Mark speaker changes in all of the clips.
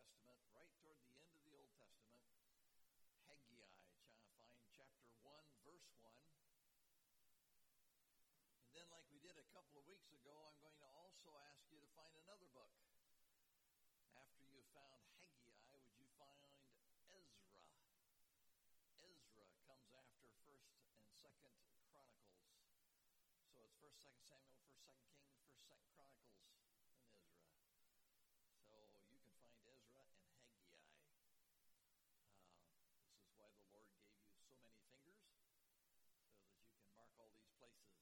Speaker 1: Testament, right toward the end of the Old Testament, Haggai, find chapter 1, verse 1. And then, like we did a couple of weeks ago, I'm going to also ask you to find another book. After you've found Haggai, would you find Ezra? Ezra comes after 1st and 2nd Chronicles. So it's 1st, 2nd Samuel, 1st, 2nd Kings, 1st, 2nd Chronicles, and Ezra. So you can find Ezra and Haggai. This is why the Lord gave you so many fingers, so that you can mark all these places.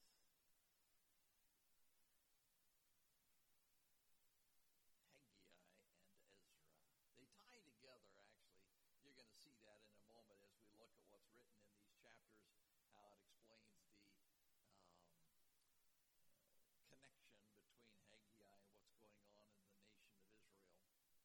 Speaker 1: Haggai and Ezra. They tie together, actually. You're going to see that in a moment as we look at what's written in these chapters, how it explains the connection between Haggai and what's going on in the nation of Israel.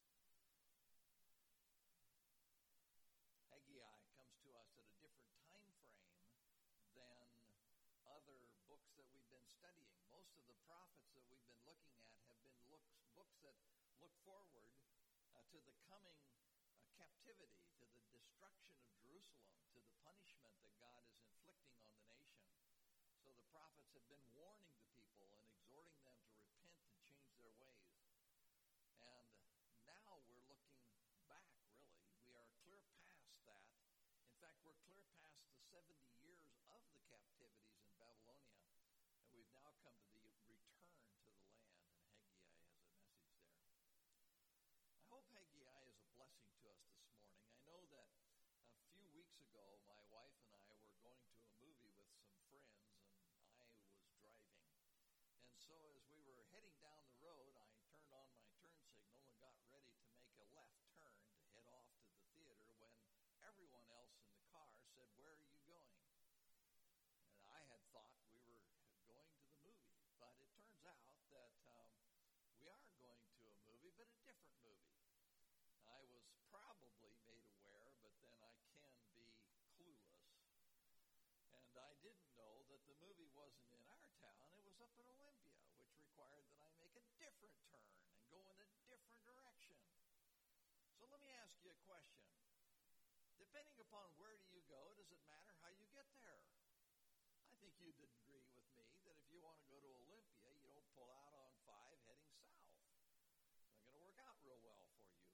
Speaker 1: Haggai comes to us at a different time frame than other books that we've been studying. Most of the prophets that we've been looking at have been books that look forward to the coming captivity, to the destruction of Jerusalem, to the punishment that God is inflicting on the nation. So the prophets have been warning the people and exhorting them to repent and change their ways. And now we're looking back, really. We are clear past that. In fact, we're clear past the 70 years of the captivities in Babylonia. And we've now come to the return to the land. And Haggai has a message there. I hope Haggai is a blessing to us this morning. I know that a few weeks ago, my wife and I were going to a movie with some friends, and I was driving. And so as we were heading down the road, I turned on my turn signal and got ready to make a left turn to head off to the theater when everyone else in the car said, "Where are you going?" And I had thought we were going to the movie. But it turns out that we are going to a movie, but a different movie. I was probably made aware, but then I can be clueless. And I didn't know that the movie wasn't in our town. It was up in Olympia, which required that I make a different turn and go in a different direction. So let me ask you a question. Depending upon where do you go, does it matter how you get there? I think you'd agree with me that if you want to go to Olympia, you don't pull out on 5 heading south. It's not going to work out real well for you.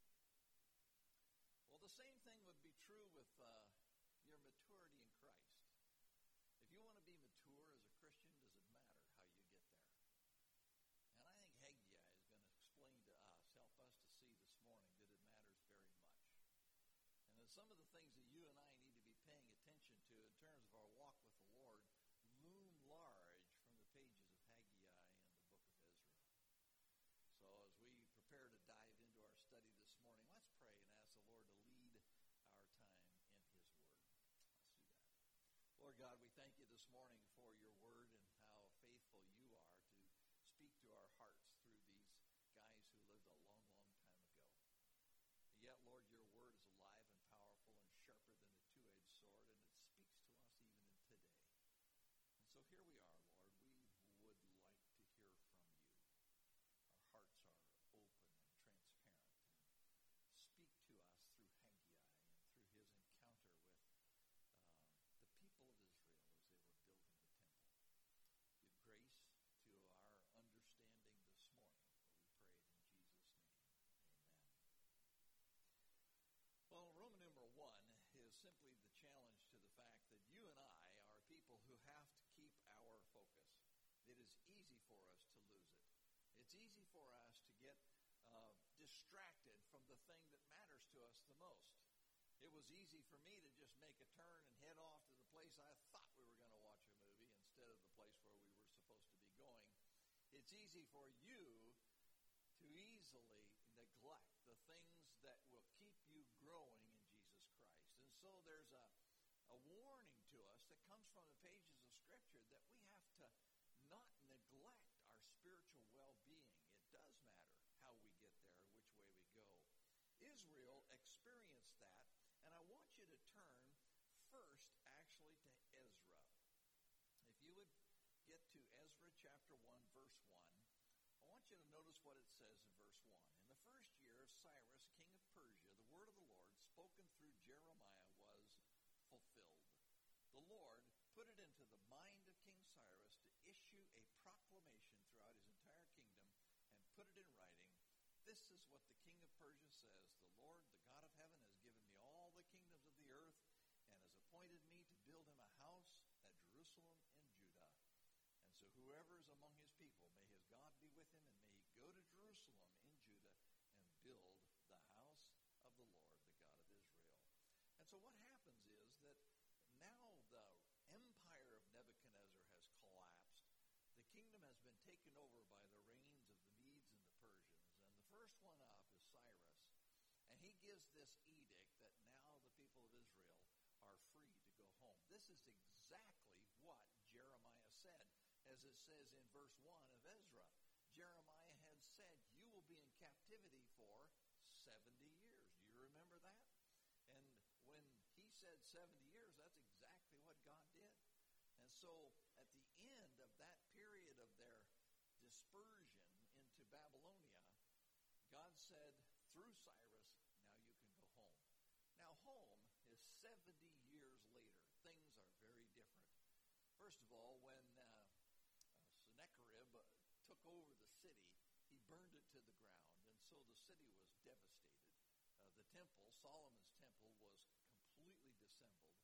Speaker 1: Well, the same thing would be true with your maturity in Christ. If you want to be mature as a Christian, does it matter how you get there? And I think Haggai is going to explain to us, help us to see this morning that it matters very much. And that some of the things that you and I need to be paying attention to in terms of our walk with the Lord loom large from the pages of Haggai and the book of Ezra. So as we prepare to dive into our study this morning, let's pray and ask the Lord to lead our time in His Word. Let's do that. Lord God, we thank you this morning for your Word and how faithful you are to speak to our hearts through these guys who lived a long, long time ago. Yet, Lord, your Word is alive and powerful and sharper than a two-edged sword, and it speaks to us even in today. And so here we are, Lord. We would like to hear from you. Our hearts are open and transparent. And speak to us through Haggai and through his encounter with the people of Israel as they were building the temple. Give grace to our understanding this morning, for we pray it in Jesus' name. Amen. Well, Roman numeral 1 is simply the challenge to the fact that you and I are people who have to keep our focus. It is easy for us to lose it. It's easy for us to get distracted from the thing that matters to us the most. It was easy for me to just make a turn and head off to the place I thought we were going to watch a movie instead of the place where we were supposed to be going. It's easy for you to easily neglect the things that will keep you growing in Jesus Christ. And so there's a warning to us that comes from the pages of Scripture that we have to not neglect our spiritual well-being. It does matter how we get there, which way we go. Israel experienced that, and I want you to turn first, actually, to Ezra. If you would get to Ezra chapter 1, verse 1, I want you to notice what it says in verse 1. In the first year of Cyrus, king of Persia, the word of the Lord spoken through Jeremiah was fulfilled. The Lord put it into the mind of King Cyrus to issue a proclamation throughout his entire kingdom and put it in writing. This is what the king of Persia says: the Lord, the God of heaven, has given me all the kingdoms of the earth and has appointed me to build him a house at Jerusalem in Judah. And so whoever is among his people, may his God be with him, and may he go to Jerusalem in Judah and build the house of the Lord, the God of Israel. And so what happens is that now the empire of Nebuchadnezzar has collapsed. The kingdom has been taken over by the reigns of the Medes and the Persians. And the first one up is Cyrus. And he gives this edict that now the people of Israel are free to go home. This is exactly what Jeremiah said, as it says in verse 1 of Ezra. Jeremiah had said, you will be in captivity for 70 years. Do you remember that? And when he said 70 years, that's exactly what God did. And so at the end of that period of their dispersion into Babylonia, God said through Cyrus, now you can go home. Now home is 70 years later. Things are very different. First of all, when Sennacherib took over the city, he burned it to the ground, and so the city was devastated. The temple, Solomon's temple, was completely dissembled.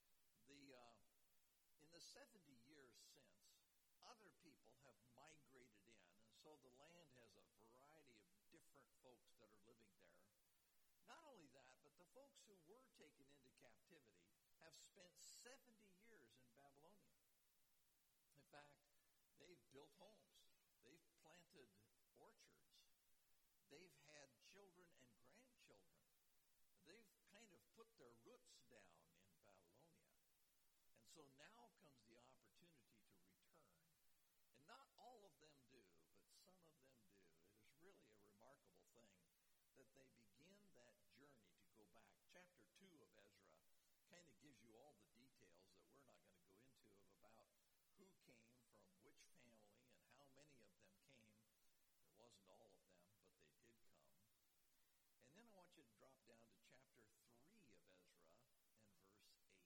Speaker 1: In the 70 years since, other people have migrated in, and so the land has a variety of different folks that are living there. Not only that, but the folks who were taken into captivity have spent 70 years in Babylonia. In fact, they've built homes. They've planted orchards. They've had children and grandchildren. They've kind of put their roots down in Babylonia. And so now comes the opportunity to return. And not all of them do, but some of them do. It is really a remarkable thing that they begin that journey to go back. Chapter 2 of Ezra kind of gives you all the details that we're not going to go into about who came from which family and how many of them came. It wasn't all of them, but they did come. And then I want you to drop down to chapter 3 of Ezra and verse 8.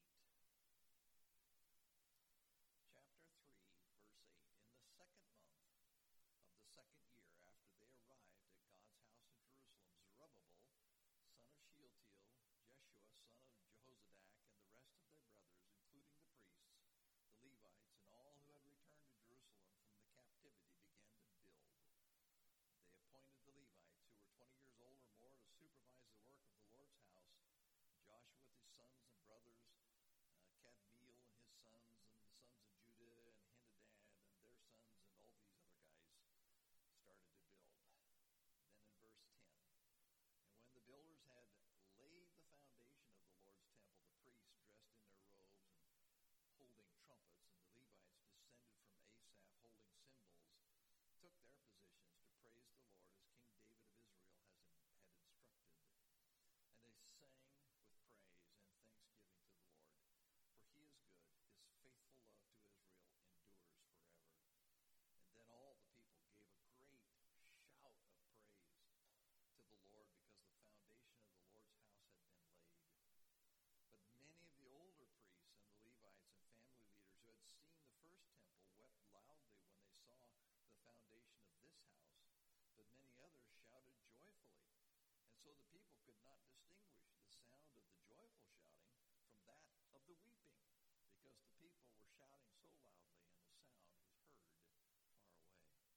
Speaker 1: Chapter 3, verse 8. In the second month of the second year after they arrived at God's house in Jerusalem, Zerubbabel, son of Shealtiel, Jeshua, son of Jehozadak, and the rest of their brothers, including the priests, the Levites, and all who had returned to Jerusalem from the captivity, began to build. They appointed the Levites, who were 20 years old or more, to supervise the work of the Lord's house. Joshua with his sons and brothers, Kadmiel and his sons, and the sons of Judah, and Henadad and their sons, and all these other guys started to build. Then in verse 10, and when the builders had laid the foundation of the Lord's temple, the priests, dressed in their robes and holding trumpets, and the Levites descended from Asaph holding cymbals, took their positions to praise the Lord as King David of Israel had instructed. And they sang with praise and thanksgiving to the Lord. For he is good, his faithful love to Israel endures forever. And then all the people gave a great shout of praise to the Lord, because the foundation of the Lord's house had been laid. But many of the older priests and the Levites and family leaders who had seen the first temple wept loudly when they saw the foundation of this house, but many others shouted joyfully. And so the people could not distinguish the sound of the joyful shouting from that of the weeping, because the people were shouting so loudly and the sound was heard far away.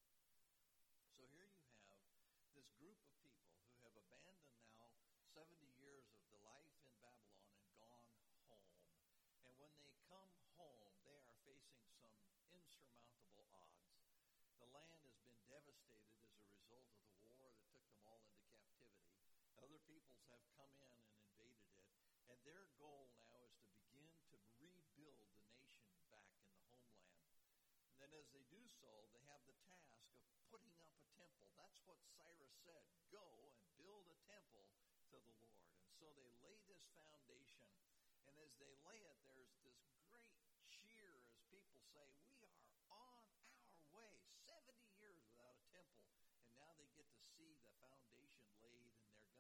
Speaker 1: So here you have this group of people who have abandoned now 70 years of the life in Babylon and gone home. And when they come home, they are facing some insurmountable odds. The land has been devastated as a result of the war that took them all into captivity. Other peoples have come in and invaded it, and their goal now is to begin to rebuild the nation back in the homeland. And then as they do so, they have the task of putting up a temple. That's what Cyrus said: go and build a temple to the Lord. And so they lay this foundation, and as they lay it, there's this great cheer as people say, we are on our way. 70 years without a temple, and now they get to see the foundation laid, and they're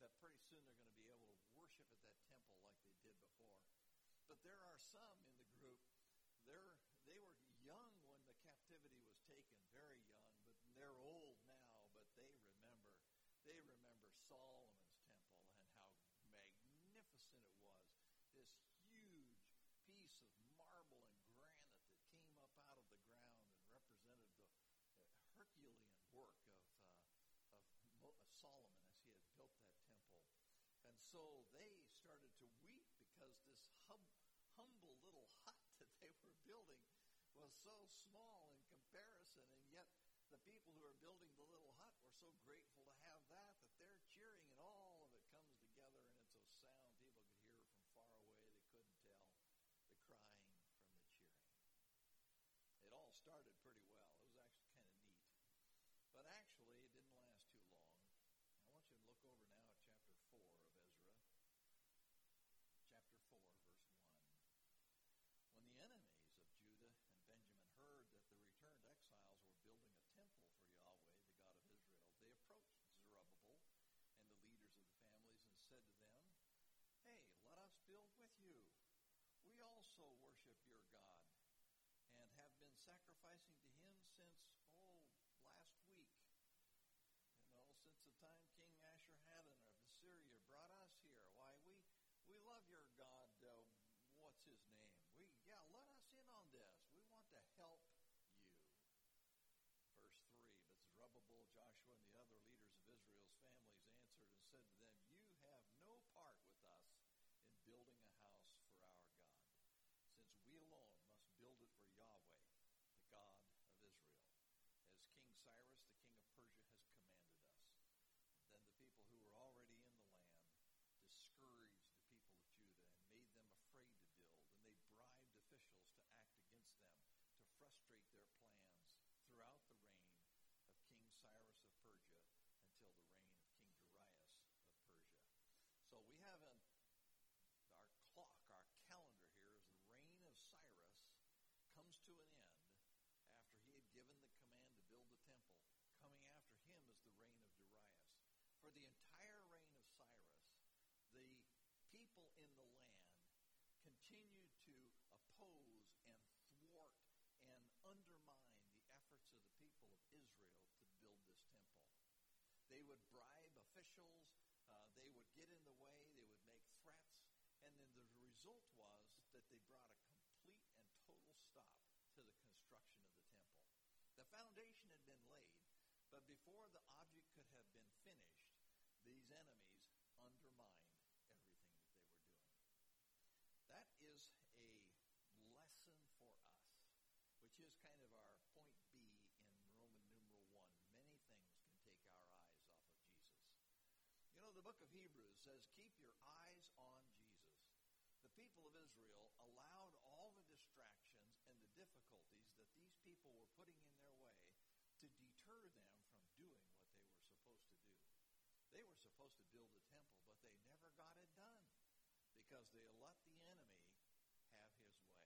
Speaker 1: that pretty soon they're going to be able to worship at that temple like they did before. But there are some in the group, they were young when the captivity was taken, very young, but they're old now, but they remember Solomon's temple and how magnificent it was. This huge piece of marble and granite that came up out of the ground and represented the Herculean work of Solomon as he had built that temple. And so they started to weep because this humble little hut that they were building was so small in comparison, and yet the people who are building the little hut were so grateful to have that they're cheering, and all of it comes together, and it's a sound people could hear from far away. They couldn't tell the crying from the cheering. It all started pretty well. It was actually kind of neat. But actually, it didn't last too long. I want you to look over now at chapter 4 of Ezra. Chapter 4, verse 1. When the enemies of Judah and Benjamin heard that the returned exiles were building a temple for Yahweh, the God of Israel, they approached Zerubbabel and the leaders of the families and said to them, "Hey, let us build with you. We also worship your God and have been sacrificing to him since, last week. Since the time King Ashur-Haddon of Assyria brought us here. Why, we love your God. What's his name? Let us in on this. We want to help you." Verse 3, but Zerubbabel, Joshua, and the other leaders of Israel's families answered and said to them, "You have no part with us in building a house for our God, since we alone must build it for Yahweh, the God of Israel, as King Cyrus, the king of Persia, has commanded us." Then the people who were already in the land discouraged the people of Judah and made them afraid to build, and they bribed officials to act against them to frustrate their plans throughout the reign of King Cyrus of Persia until the reign of King Darius of Persia. So we have our calendar here is the reign of Cyrus comes to an end after he had given the command to build the temple. Coming after him is the reign of Darius. For the entire reign of Cyrus, the people in the land continued to oppose and thwart and undermine the efforts of the people of Israel to build this temple. They would bribe officials, they would get in the way, they would make threats, and then the result was that they brought a complete and total stop to the construction of the temple. The foundation had been laid, but before the object could have been finished, these enemies undermined everything that they were doing. That is a lesson for us, which is kind of our point B in Roman numeral 1. Many things can take our eyes off of Jesus. You know, the book of Hebrews says, "Keep your eyes on Jesus." The people of Israel allowed all the distractions and the difficulties that these people were putting in their way to deter them from doing what they were supposed to do. They were supposed to build a temple, but they never got it done because they let the enemy have his way.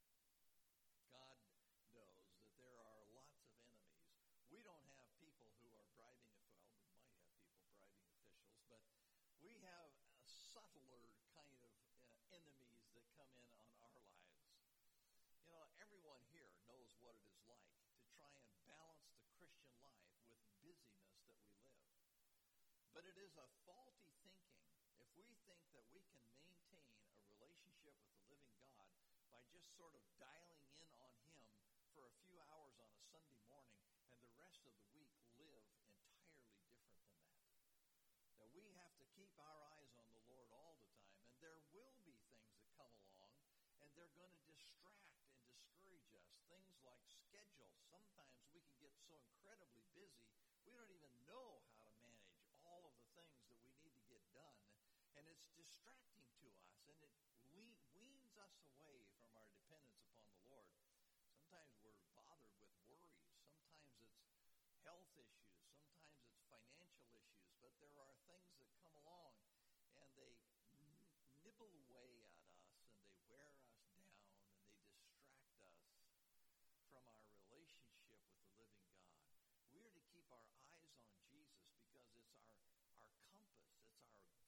Speaker 1: God knows that there are lots of enemies. We don't have people who are bribing, we might have people bribing officials, but we have a subtler kind of enemies that come in on our lives. You know, everyone here knows what it is like to try and balance the Christian life with busyness that we live. But it is a faulty thinking if we think that we can maintain a relationship with the living God by just sort of dialing in on him for a few hours on a Sunday morning and the rest of the week live entirely different than that. That we have to keep our eyes on the Lord all the time, and there will be things that come along, and they're going to distract and discourage us. Things like schedule. Sometimes we can get so incredibly busy, we don't even know how to manage all of the things that we need to get done, and it's distracting to us, and it weans us away from our dependence upon the Lord. Sometimes we're bothered with worries. Sometimes it's health issues. Sometimes it's financial issues. But there are things that come along, and they nibble away at us, and they wear us down, and they distract us from our relationship with the living God. We are to keep our eyes on Jesus because it's our compass. It's our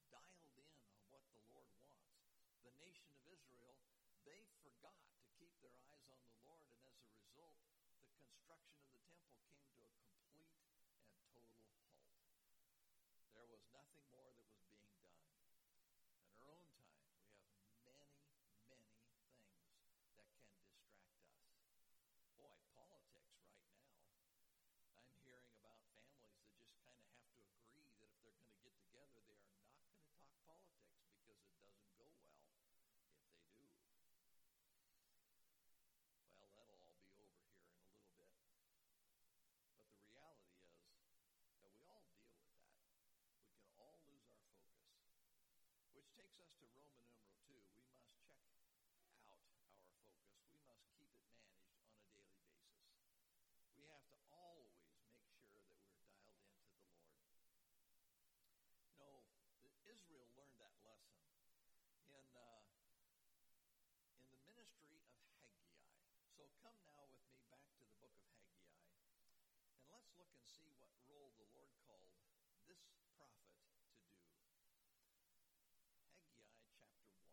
Speaker 1: dialed in on what the Lord wants. The nation of Israel, they forgot to keep their eyes on the Lord, and as a result, the construction of the temple came to a complete and total halt. There was nothing more that was being done. In our own time, we have many, many things that can distract us. Boy, politics right now. I'm hearing about families that just kind of have to agree that if they're going to get together, they are not going to talk politics because it doesn't go well if they do. Well, that'll all be over here in a little bit. But the reality is that we all deal with that. We can all lose our focus. Which takes us to Roman numeral 2. We must check out our focus. We must keep it managed on a daily basis. We have to always make sure that we're dialed into the Lord. No, Israel learned that lesson in the ministry of Haggai. So come now with me back to the book of Haggai, and let's look and see what role the Lord called this prophet to do. Haggai chapter 1.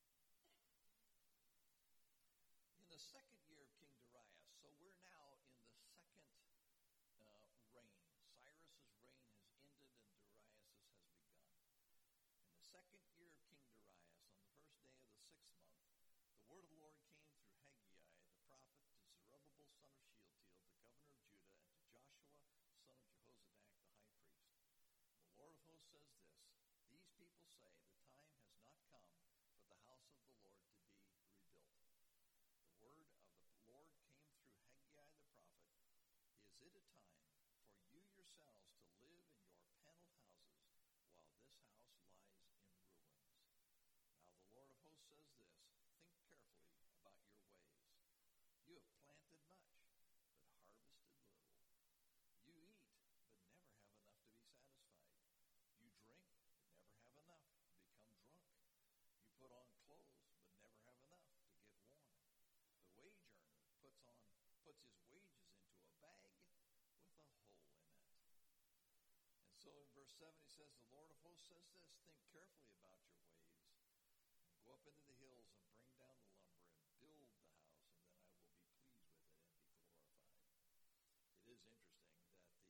Speaker 1: In the second year of King Darius, so we're now in the second reign. Cyrus's reign has ended and Darius's has begun. In the second year of King Darius, on the first day of the 6th month, the word of the Lord came through Haggai, the prophet, to Zerubbabel, son of Shealtiel, the governor of Judah, and to Joshua, son of Jehozadak, the high priest. The Lord of hosts says this, these people say the time has not come for the house of the Lord to be rebuilt. The word of the Lord came through Haggai the prophet. Is it a time for you yourselves to live in your paneled houses while this house lies in ruins? Now the Lord of hosts says this, think carefully about your ways. You have planted much, but harvested little. You eat, but never have enough to be satisfied. You drink, but never have enough to become drunk. You put on clothes, but never have enough to get warm. The wage earner puts his wages into a bag with a hole in it. And so in verse 7 he says, the Lord of hosts says this, think carefully about your ways, and go up into the hills and bring down the lumber and build the house, and then I will be pleased with it and be glorified. It is interesting that the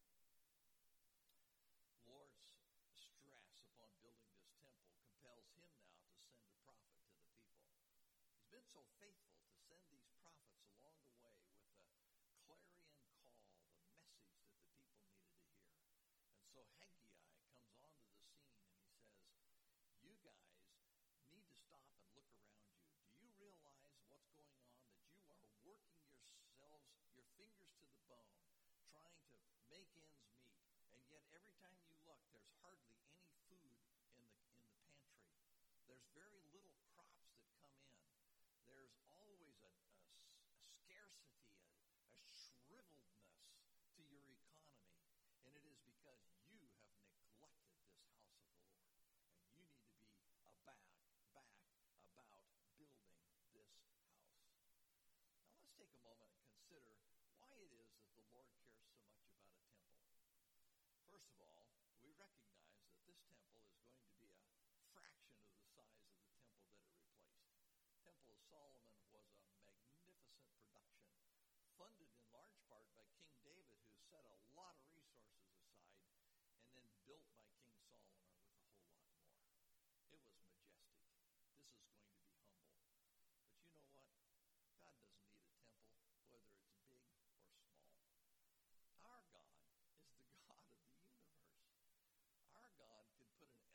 Speaker 1: Lord's stress upon building this temple compels him now to send a prophet to the people. He's been so faithful to send these prophets along the way with the clarion call, the message that the people needed to hear. And so Haggai comes onto the scene and he says, you guys need to stop and look around you. Do you realize what's going on? That you are working yourselves, your fingers to the bone, trying to make ends meet. And yet every time you look, there's hardly any food in the pantry. There's very little crops that come in. There's always a scarcity, a shriveledness to your economy. And it is because you have neglected this house of the Lord. And you need to be back about building this house. Now let's take a moment and consider why it is that the Lord cares so much about a temple. First of all, we recognize that this temple is going to be a fraction of the size of the temple that it replaced. The Temple of Solomon was a magnificent production, funded in large part by King David, who set a lot of resources aside, and then built by King Solomon with a whole lot more. It was majestic. This is going to be humble. But you know what? God doesn't need a temple, whether it's big or small. Our God is the God of the universe. Our God can put an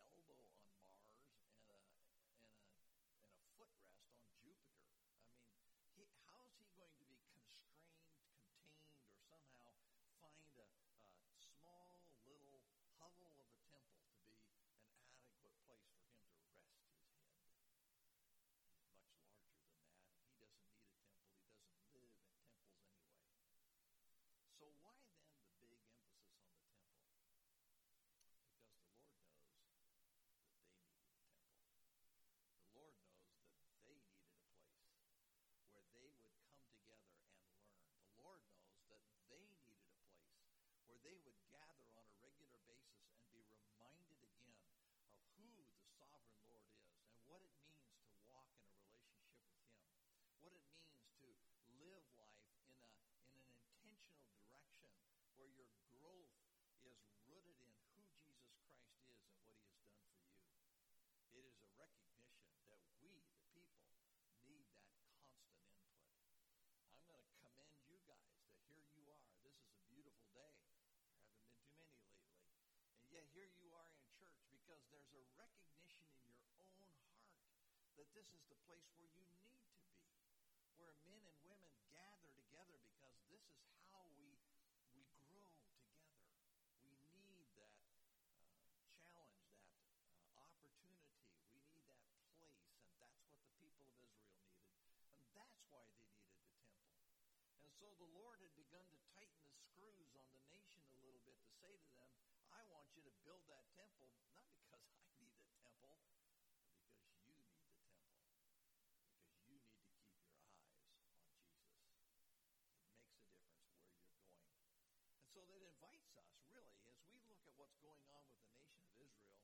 Speaker 1: your growth is rooted in who Jesus Christ is and what he has done for you. It is a recognition that we, the people, need that constant input. I'm going to commend you guys that here you are. This is a beautiful day. There haven't been too many lately. And yet here you are in church because there's a recognition in your own heart that this is the place where you need to be, where men and women gather together because this is how we grow together. We need that challenge, that opportunity. We need that place, and that's what the people of Israel needed. And that's why they needed the temple. And so the Lord had begun to tighten the screws on the nation a little bit to say to them, I want you to build that temple, not because I need the temple, but because you need the temple. Because you need to keep your eyes on Jesus. It makes a difference where you're going. And so that invites us, really, as we look at what's going on with the nation of Israel,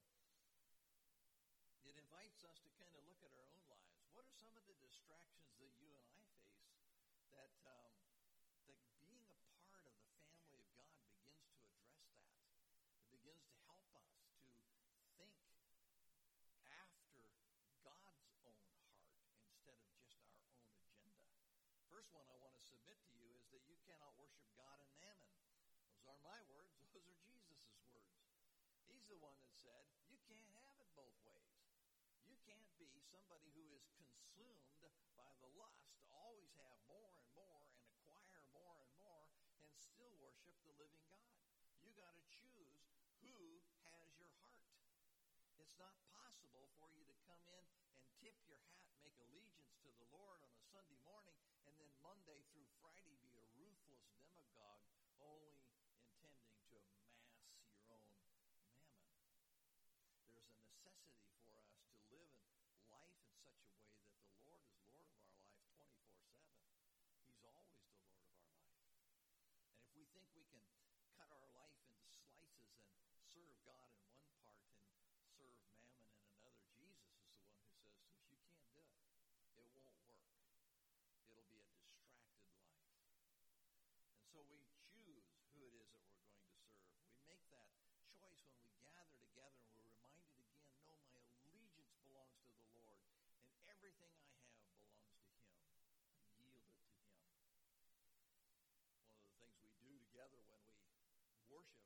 Speaker 1: it invites us to kind of look at our own lives. What are some of the distractions that you and I face that being a part of the family of God begins to address that? It begins to help us to think after God's own heart instead of just our own agenda. First one I want to submit to you is that you cannot worship God and mammon. Those aren't my words. Those are Jesus' words. He's the one that said, you can't have it both ways. You can't be somebody who is consumed by the lust to always have more and more and acquire more and more and still worship the living God. You got to choose who has your heart. It's not possible for you to come in and tip your hat, make allegiance to the Lord on a Sunday morning, and then Monday through Friday be a ruthless demagogue, only intending to amass your own mammon. There's a necessity for us to live in life in such a way that the Lord is Lord of our life 24/7. He's always the Lord of our life. And if we think we can cut our life into slices and serve God in one part and serve mammon in another, Jesus is the one who says, you can't do it. It won't work. It'll be a distracted life. And so we choose who it is that we're going to serve. We make that choice when we gather together and we're reminded again, no, my allegiance belongs to the Lord and everything I have belongs to him. I yield it to him. One of the things we do together when we worship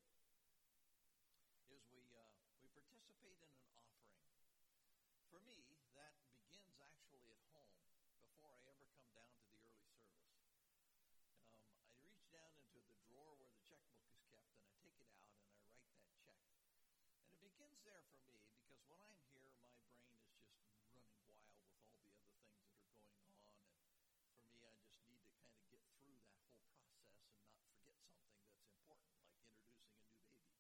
Speaker 1: is we participate in an offering. For me, that begins actually at home before I ever come down to the early service. I reach down into the drawer where the checkbook is kept, and I take it out, and I write that check. And it begins there for me, because when I'm here, my brain is just running wild with all the other things that are going on. And for me, I just need to kind of get through that whole process and not forget something that's important, like introducing a new baby,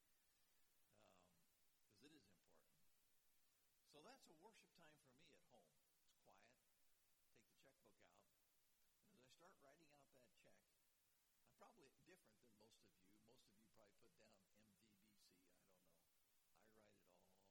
Speaker 1: because it is important. So that's a worship time for me at home. It's quiet. Take the checkbook out. And as I start writing out that check, I'm probably different than most of you. Most of you probably put down MVBC. I don't know. I write it all out.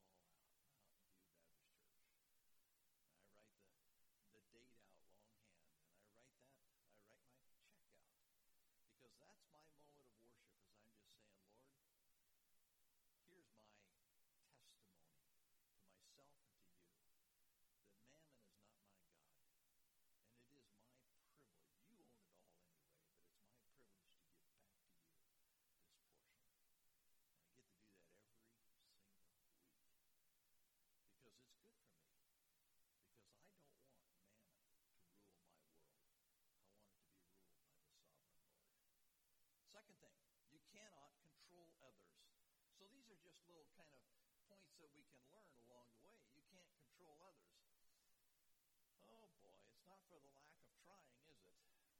Speaker 1: Mountain View Baptist Church. I write the date out longhand, and I write my check out. Because that's my moment of worship, as I'm just saying, Lord, here's my testimony to myself and to you, that mammon is not my God. And it is my privilege. You own it all anyway, but it's my privilege to give back to you this portion. And I get to do that every single week. Because it's good for me. Because I don't want mammon to rule my world. I want it to be ruled by the sovereign Lord. Second thing, you cannot control others. So these are just little kind of points that we can learn along the way. You can't control others. Oh boy, it's not for the lack of trying, is it?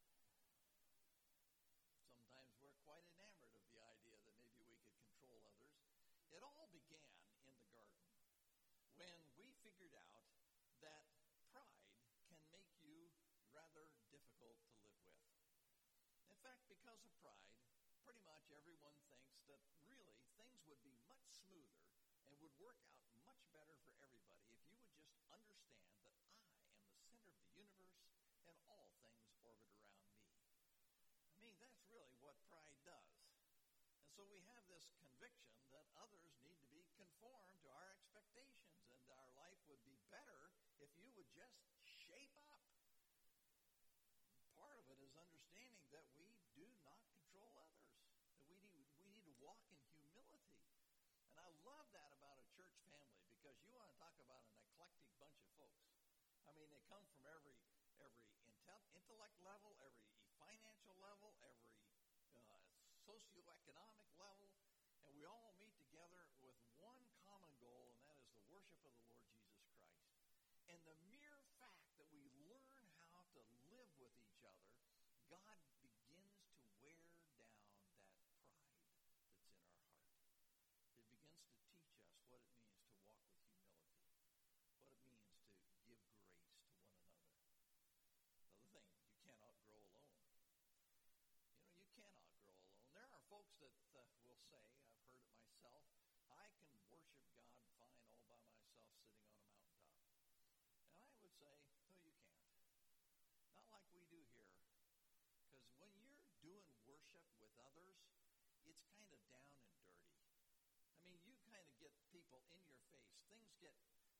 Speaker 1: Sometimes we're quite enamored of the idea that maybe we could control others. It all began in the garden when we figured out that pride can make you rather difficult to live with. In fact, because of pride, pretty much everyone thinks that really things would be much smoother and would work out much better for everybody if you would just understand that I am the center of the universe and all things orbit around me. I mean, that's really what pride does. And And so we have this conviction that others need to be conformed to our expectations, and our life would be better if you would just shape up. Part of it is understanding that we do not control others, that we need to walk in humility. And I love that about a church family, because you want to talk about an eclectic bunch of folks. I mean, they come from every intellect level, every financial level, every socioeconomic level, and we all meet together with one common goal, and that is the worship of the Lord Jesus Christ. And the mere fact that we learn how to live with each other, God begins to wear down that pride that's in our heart. It begins to teach us what it means to walk with humility, what it means to give grace to one another. Another thing, you cannot grow alone. You cannot grow alone. There are folks that will say, I've heard it myself, I can worship God fine all by myself sitting on a mountaintop. And I would say, no, you can't. Not like we do here. Because when you're doing worship with others, it's kind of down and dirty. I mean, you kind of get people in your face. Things get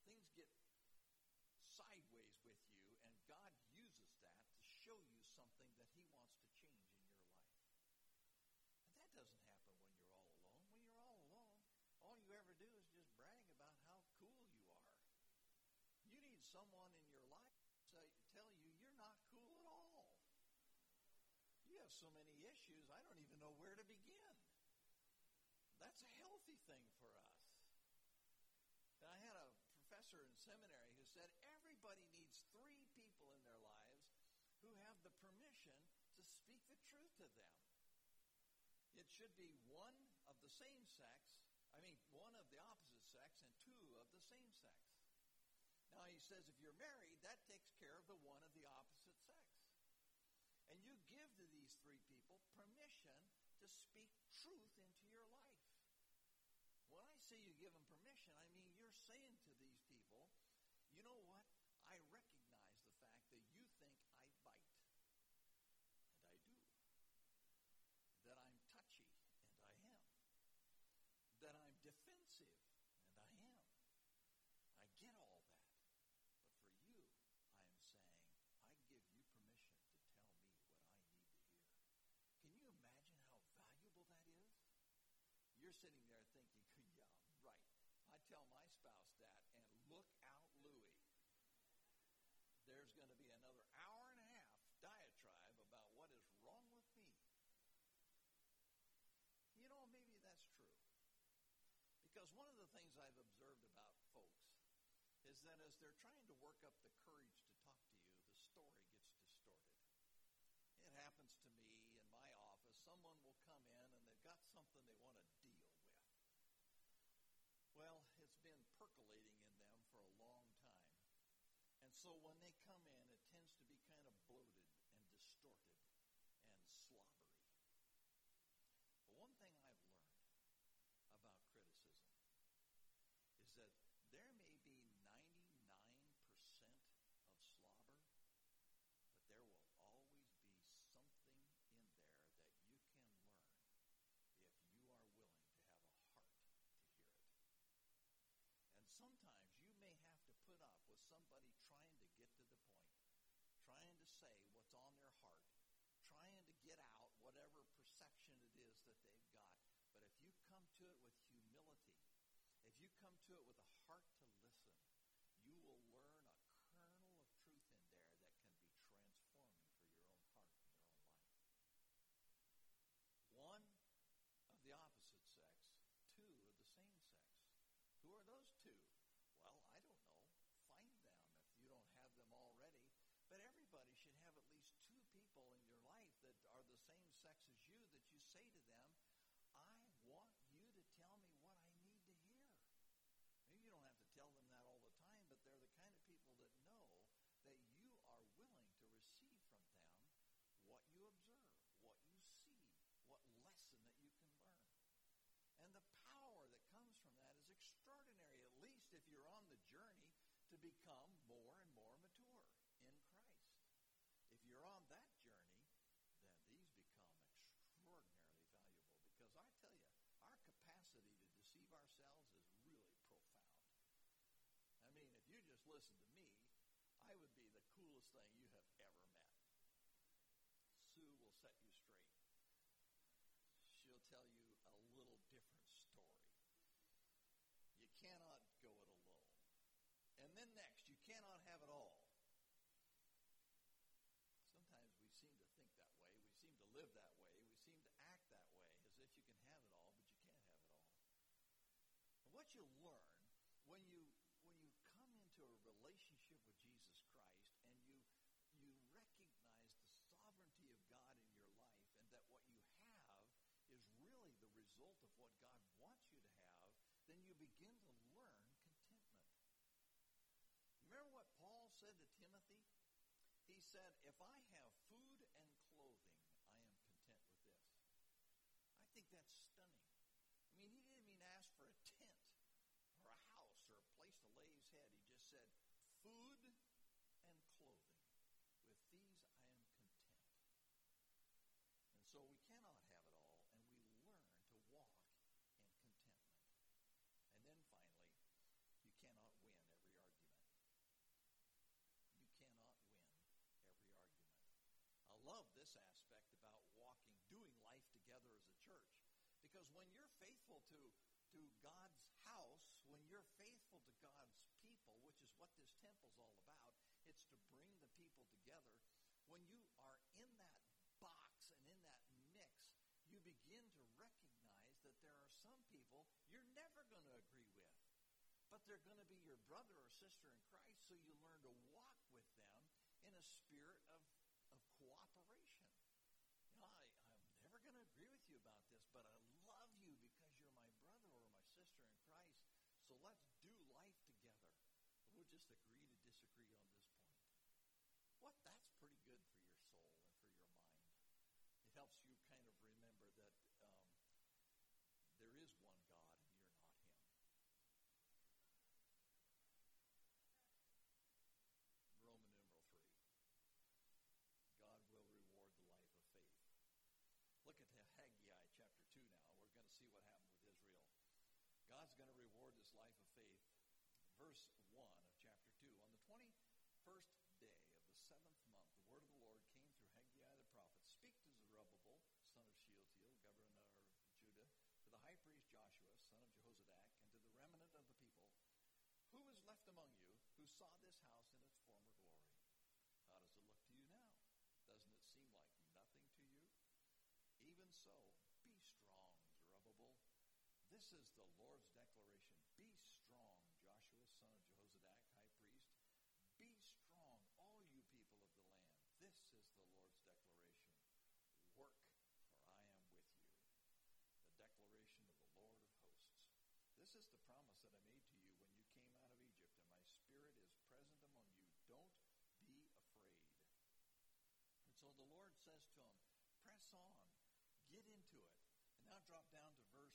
Speaker 1: sideways with you, and God uses that to show you something that He wants to change in your life. And that doesn't happen when you're all alone. When you're all alone, all you ever do is just brag about how cool you are. You need someone in your life to tell you you're not cool at all. You have so many issues, I don't even know where to begin. That's a healthy thing for us. And I had a professor in seminary who said everybody needs 3 people in their lives who have the permission to speak the truth to them. It should be one of the same sex, one of the opposite sex, and 2 of the same sex. Now he says if you're married, that takes care of the one of the opposite sex. And you give to these 3 people permission to speak truth into your life. When I say you give them permission, I mean you're saying to these people, you know what? I recognize the fact that you think I bite, and I do. That I'm touchy, and I am. That I'm defensive, and I am. I get all that. But for you, I am saying, I give you permission to tell me what I need to hear. Can you imagine how valuable that is? You're sitting there thinking, yeah, right. I tell my spouse that, and look out, Louie. There's going to be another hour and a half diatribe about what is wrong with me. You know, maybe that's true. Because one of the things I've observed about folks is that as they're trying to work up the courage to talk to you, the story gets distorted. It happens to me in my office. Someone will come in and they've got something they want to deal with. Well, it's been percolating in them for a long time. And so when they come in, it tends to be kind of bloated and distorted and slobbery. But one thing I've learned about criticism is that there may be 99% of slobber, but there will always be something in there that you can learn if you are willing to have a heart to hear it. And sometimes you may have to put up with somebody trying to get to the point, trying to say what's on their heart, trying to get out whatever perception it is that they've got. But if you come to it with humility, if you come to it with a heart to listen, you will learn a kernel of truth in there that can be transforming for your own heart and your own life. One of the opposite sex, 2 of the same sex. Who are those 2? Well, I don't know. Find them if you don't have them already. But everybody should have at least 2 people in your life that are the same sex as you, that you say to them, I want you to tell me what I need to hear. Maybe you don't have to tell them that all the time, but they're the kind of people that know that you are willing to receive from them what you observe, what you see, what lesson that you can learn. And the power that comes from that is extraordinary, at least if you're on the journey to become more and more mature in Christ. If you're on that journey, then these become extraordinarily valuable. ourselves is really profound. I mean, if you just listen to me, I would be the coolest thing you have ever met. Sue will set you straight. She'll tell you a little different story. You cannot go it alone. And then next, you cannot have it all. Sometimes we seem to think that way. We seem to live that way. We seem to act that way, as if you can have it all, but you can't have it all. And what you learn when you come into a relationship with Jesus Christ and you recognize the sovereignty of God in your life, and that what you have is really the result of what God wants you to have, then you begin to learn contentment. Remember what Paul said to Timothy? He said, if I have food and clothing, I am content with this. I think that's stunning. I mean, he didn't even ask for a tent or a house or a place to lay his head. He just said, food and clothing. With these I am content. And so we cannot have it all, and we learn to walk in contentment. And then finally, you cannot win every argument. You cannot win every argument. I love this aspect about walking, doing life together as a church. Because when you're faithful to God's house, when you're faithful to God's people, which is what this temple's all about, it's to bring the people together. When you are in that box and in that mix, you begin to recognize that there are some people you're never going to agree with. But they're going to be your brother or sister in Christ, so you learn to walk with them in a spirit of cooperation. You know, I'm never going to agree with you about this, but I love you because you're my brother or my sister in Christ, so let's do life together. We'll just agree to disagree on this point. That's pretty good for your soul and for your mind. It helps you kind of remember that there is one God and you're not him. Roman numeral 3. God will reward the life of faith. Look at Haggai chapter 2 now. We're going to see what happened with Israel. God's going to reward this life of faith. Verse 1 of chapter 2. On the 21st day of the 7th month, the word of the Lord came through Haggai the prophet. Speak to Zerubbabel, son of Shealtiel, governor of Judah, to the high priest Joshua, son of Jehozadak, and to the remnant of the people, who is left among you, who saw this house in its former glory. How does it look to you now? Doesn't it seem like nothing to you? Even so, be strong, Zerubbabel. This is the Lord's declaration. Be strong, Joshua, son of Jehozadak, high priest. Be strong, all you people of the land. This is the Lord's declaration. Work, for I am with you. The declaration of the Lord of hosts. This is the promise that I made to you when you came out of Egypt, and my spirit is present among you. Don't be afraid. And so the Lord says to him, press on, get into it. And now drop down to verse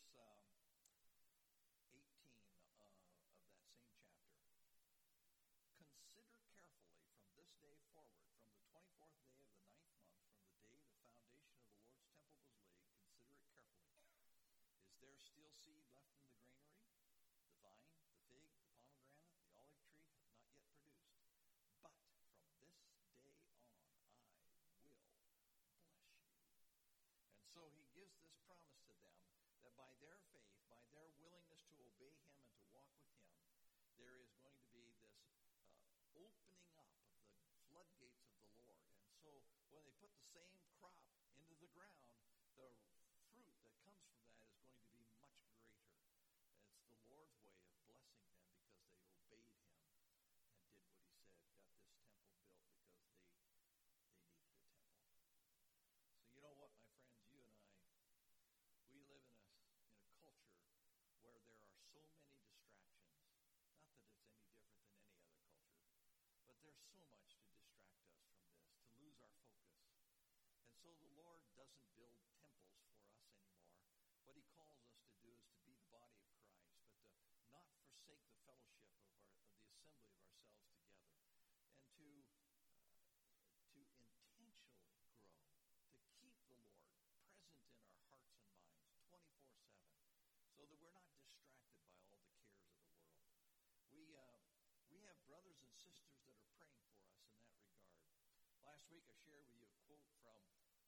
Speaker 1: 18 of that same chapter. Consider carefully from this day forward, from the 24th day of the 9th month, from the day the foundation of the Lord's temple was laid, consider it carefully. Is there still seed left in the granary? The vine, the fig, the pomegranate, the olive tree have not yet produced. But from this day on, I will bless you. And so he gives this promise to them that by their faith, by their willingness to obey him and to walk with him, there is going to be this opening up of the floodgates of the Lord. And so when they put the same crop into the ground, the fruit that comes from that is going to be much greater. And it's the Lord's way of blessing them because they obeyed him and did what he said, got this temple built because they needed a temple. So you know what, my friends, you and I, we live in a culture where there are so many distractions. Not that it's any different than any other culture, but there's so much to distract us from this, to lose our focus. And so the Lord doesn't build temples for us anymore. What he calls us to do is to be the body of Christ, but to not forsake the fellowship of the assembly of ourselves together, and to intentionally grow, to keep the Lord present in our hearts and minds 24/7, so that we're not distracted by all the cares of the world. We have brothers and sisters that are praying for us in that regard. Last week I shared with you a quote from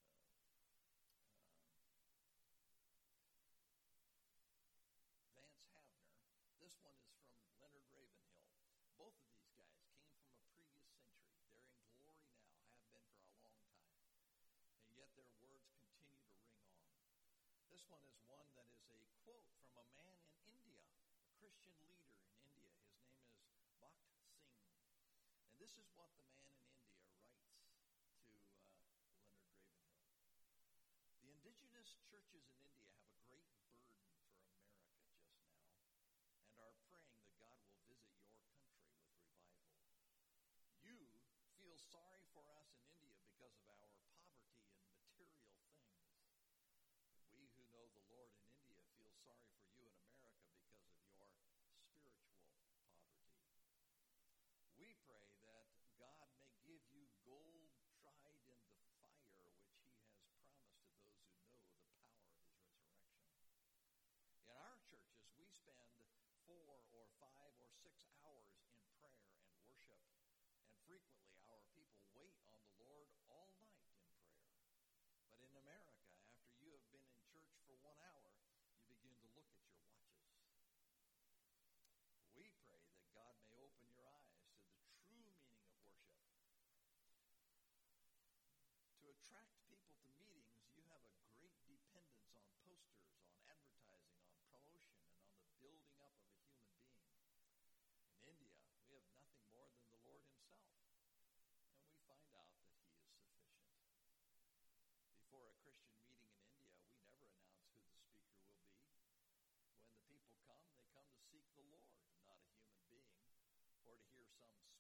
Speaker 1: Vance Havner. This one is from Leonard Ravenhill. Both of these guys came from a previous century. They're in glory now, have been for a long time. And yet their words continue to ring on. This one is one that is a quote from a man in India, a Christian leader in India. His name is Bakht Singh. And this is what the man in India writes to Leonard Ravenhill. The indigenous churches in India have a great burden for America just now and are praying that God will visit your country with revival. You feel sorry for us in India because of our poverty in material things. We who know the Lord in India feel sorry for you in America because of your spiritual poverty. We pray that God may give you gold tried in the fire, which he has promised to those who know the power of his resurrection. In our churches, we spend 4 or 5 or 6 hours in prayer and worship, and frequently our people wait on the Lord all night in prayer. But in America, after you have been in church for 1 hour, you begin to look at your watches. We pray that God may open your eyes to the true meaning of worship. To attract people to meetings, you have a great dependence on posters, on advertising, on promotion, and on the building up of a human being. In India, we have nothing more than the Lord himself, and we find out that he is sufficient. Before a Christian meeting in India, we never announce who the speaker will be. When the people come, they come to seek the Lord, not a human being, or to hear some